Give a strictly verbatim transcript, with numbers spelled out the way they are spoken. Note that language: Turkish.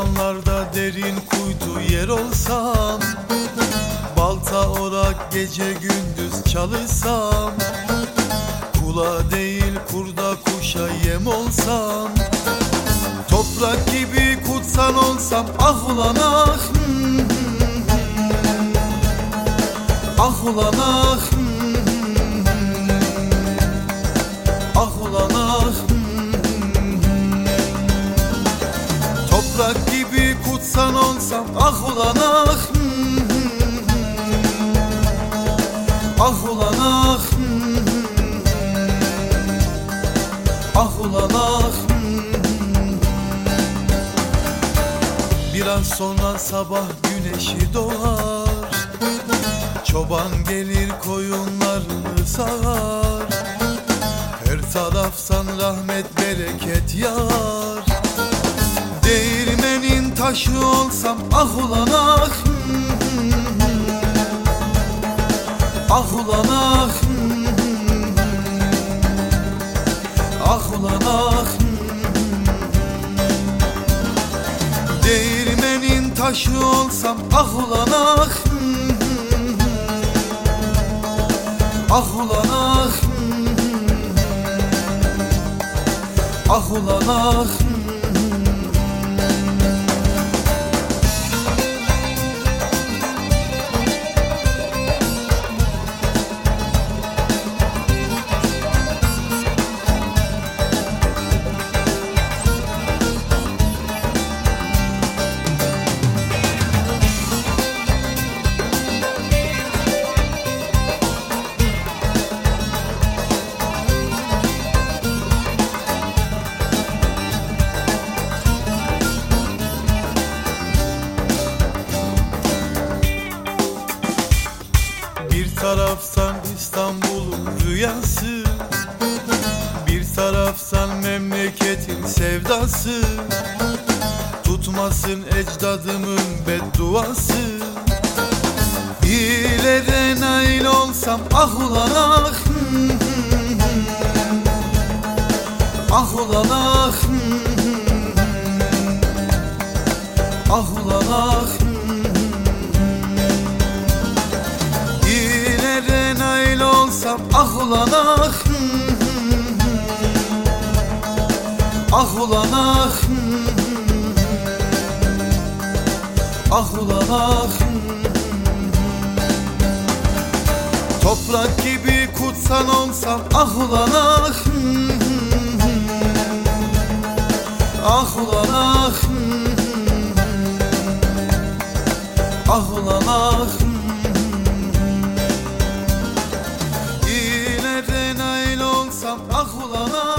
Ormanlarda derin kuytu yer olsam, balta orak gece gündüz çalışsam, kula değil kurda kuşa yem olsam, toprak gibi kutsan olsam, ah ulan ah, ah ulan ah, ah ulan ah. Toprak gibi kutsan olsam, ah ulan ah, ah ulan ah, ah ulan ah. Biraz sonra sabah güneşi doğar, çoban gelir koyunlarını sağar, her taraftan rahmet bereket yağar. Değirmenin taşı olsam, ah ulan ah, ah ulan ah, ah ulan ah. Değirmenin taşı olsam, ah ulan ah, ah ulan ah, ah ulan ah. Bir taraftan İstanbul'un rüyası, bir taraftan memleketin sevdası, tutmasın ecdadımın bedduası. İyilere nail olsam, ah ulan ah, ah ulan ah, ah ulan ah. Nail olsam, ah ulan ah, ah ulan ah, ah ulan ah. Toprak gibi kutsan olsam, ah ulan ah, ah ulan ah, ah ulan ah. Ah ulan ah.